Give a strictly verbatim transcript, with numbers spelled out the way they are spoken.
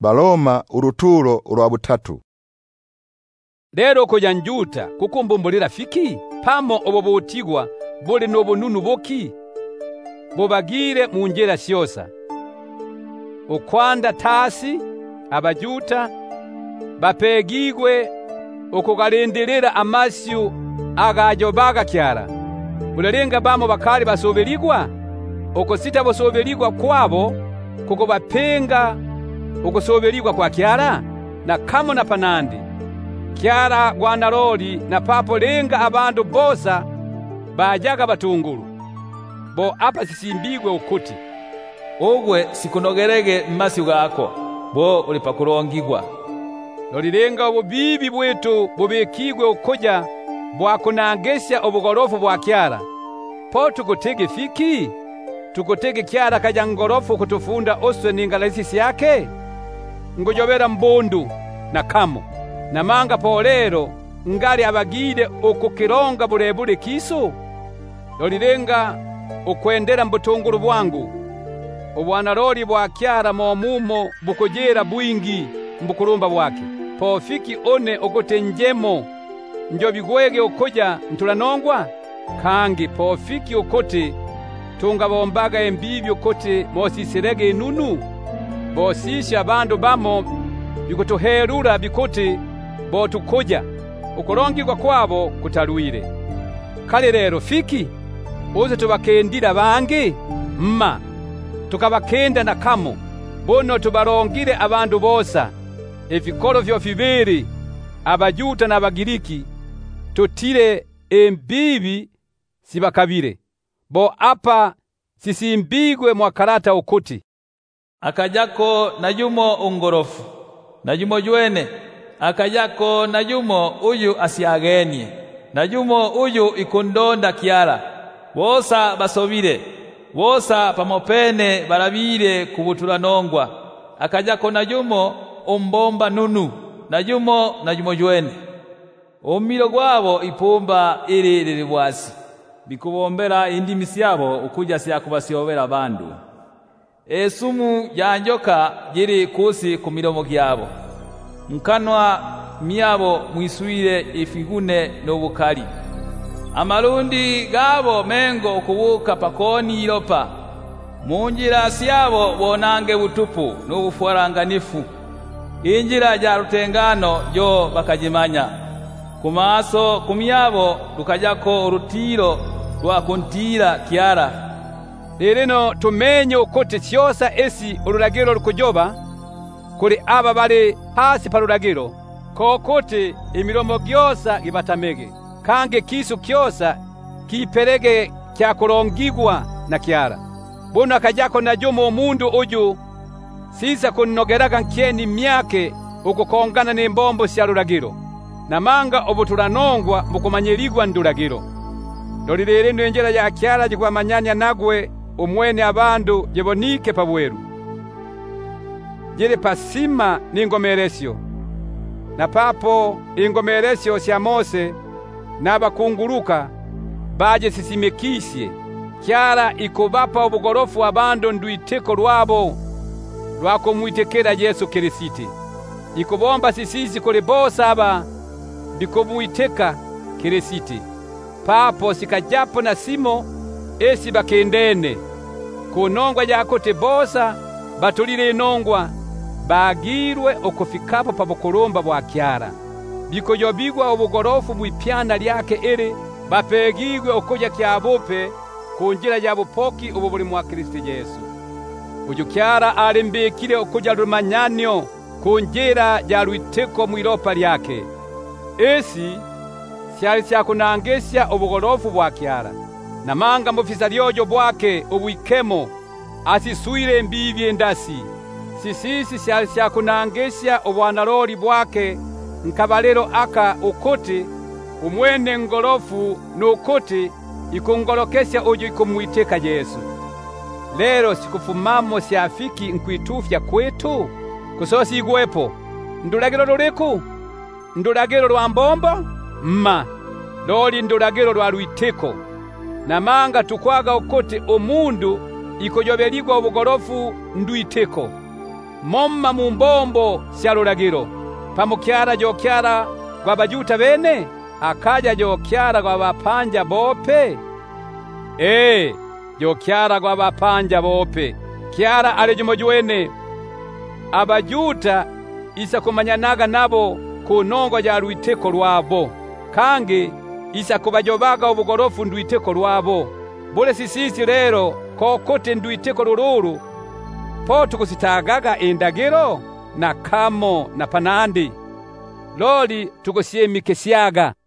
Baloma uruturo urwa butatu. Lero koja njuta kukumbumbulira fiki pamo obo botigwa bole n'obununu boki bobagire mu ngera syosa okwanda tasi abajuta bapegigwe okugalendelera amasyu agajo baga kyara bulerenga bamo bakali basobeligwa okosita bosobeligwa kwabo kuko bapenga okusobeligwa kwa kyara na kamo na panandi kyara gwanaroli na papo lenga abandu bosa bajaga batunguru bo apa sisimbigwe ukuti ogwe sikunogerege mmasi gako bo ulipakurongigwa nolilenga obubibi bwetu bubekigwe ukoja bwakunangesya obugorofu bwa kyara po tukutege fiki tukutege kyara kaja ngorofu kutufunda oswe ningalalisisi yake ngojobera mbundu na kamo na manga polero ngali abagide okukironga bulebule kisu lolilenga ukwendera mbutunguru bwangu obwanaroli bwa kyara momumo bukojera bwingi mbukulumba bwake pofiki one okotenjemo njo bigwege ukoja ntulanongwa kangi pofiki ukote tunga bombaga embibi ukote mosisirege inunu bosisha abandu bamo bikutuherura bikote botukoja ukurongirwa kwabo kutalwire kale rero fiki uze tubakendira bange mma tukabakenda na kamo bono tubarongire abandu bosa evikoro vyo fibiri abajuta na abagiriki tutire embibi sibakabire bo apa sisimbigwe mwakarata ukuti akajako najumo ungorofu najumo jwene akajako najumo uyu asiagenie najumo uyu ikundonda kyara bosa basobire bosa pamopene barabire kubutulanongwa akajako najumo umbomba nunu najumo najumo jwene omiro gwabo ipumba iri lilibwasi bikubombera indimi syabo ukuja syakubasiobera bandu esumu yanjoka jiri kusi kumiromo gyabo nkanwa myabo mwisuire ifigune n'obukali amalundi gabo mengo okubuka pakoni ilopa munjira syabo bonange butupu n'obufuaranganifu injira ja rutengano jo bakajimanya kumaso kumyabo lukajako urutiro rwa kuntira kyara leleno tumenye ukote syosa esi ururagiro rukujoba kuri aba bale hasi paruragiro kokote imiromo gyosa gibatamege kange kisu kyosa kiperege kya kurongigwa na kyara bono akajako najumo mundu uju sisa kunogeraga nkyeni myake ukukongana n'imbombo sya ruragiro namanga obutulanongwa mukumanyiligwa nduragiro lolilele nwenjera ya kyara jikwa manyanya nagwe umwene abandu jebonike pabweru jele pasima n'ingomeresyo na papo ingomeresyo sya Mose n'abakunguruka baje sisimekisye kyara ikubapa obugorofu abandu ndwiteko lwabo lwako mwitekera Yesu Kirisiti ikubomba sisisi kule bosa aba bikomuiteka Kirisiti papo sikajapo na simo esi bakendene kunongwa yakote bosa batulire inongwa bagirwe okufikapo pabukulumba bwa kyara bikojobigwa obugorofu bwipyana lyake ere bapegigwe okoja kyabope kunjira ya bupoki ububuli mwa Kristo Yesu uju kyara alimbikire okuja rumanyanyo kunjira ya rwiteko mwiropa lyake esi syali syakunangesya obugorofu bwa kyara namanga mufisa lyojo bwake obwikemo asisuire mbibye ndasi sisisi syali syakunangesya obwanaroli bwake nkabalero aka ukote umwene ngorofu n'ukote ikungolokesya uju ikumwiteka Yesu lero sikufumamo syafiki nkwitufya kwetu kusosi igwepo ndulagiro luliku ndulagiro lwa mbombo mma loli ndulagiro lwa rwiteko namanga tukwaga ukote omundu ikojobeligwa obugorofu ndwiteko momma mu mbombo sya lulagilo, pamukyala jokyala gwa bajuta bene, akaja jokyala gwa bapanja bope? Eh, jokyala gwa bapanja bope. Kyala ali jumo jwene. Abajuta isa kumanyanaga nabo ku nongo ya lwiteko lwabo, kange isa kubajobaga ubugorofu ndwiteko lwabo. Bule sisisi lero kokote ndwiteko lululu po tukusitagaga endagiro na kamo na panandi loli tukusiemikesyaga.